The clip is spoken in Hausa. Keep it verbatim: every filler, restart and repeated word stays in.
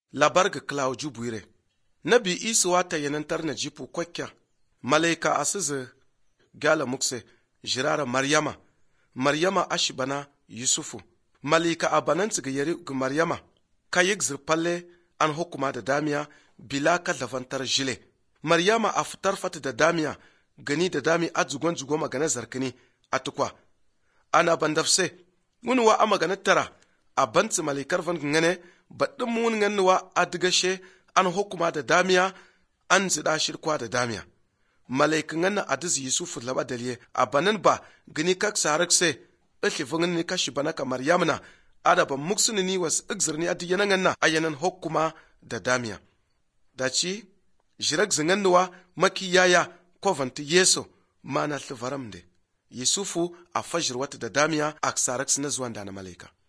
labar ga klaw jubuire nabi isu wata yanantar na jipu kwakya malaika asize gala mukse jirara maryama maryama ashibana yusufu malika abanansu ga yari ga maryama kayik zirpalle an hukuma da damiya bila ka lavantar jile maryama a fitar fata da damiya gani da dami a zugon zugo magana zarkini a tukwa ana bandafse wani wa a magana tara a bantsi malikar van ngane baɗin mun nganuwa a digashe an hukuma da damiya an zida shirkwa da damiya malaikin ngana a dizi yusufu laba daliye a banan ba gani kak sarak se ilki fungin ni kashi bana ka maryamna ada ba muksuni ni was igzirni a diyanan ngana a yanan hukuma da damiya daci jirak zinganuwa maki yaya kovanti yeso mana tlivaramde yusufu a fajir wata da damiya a sarak na zuwan da na malaika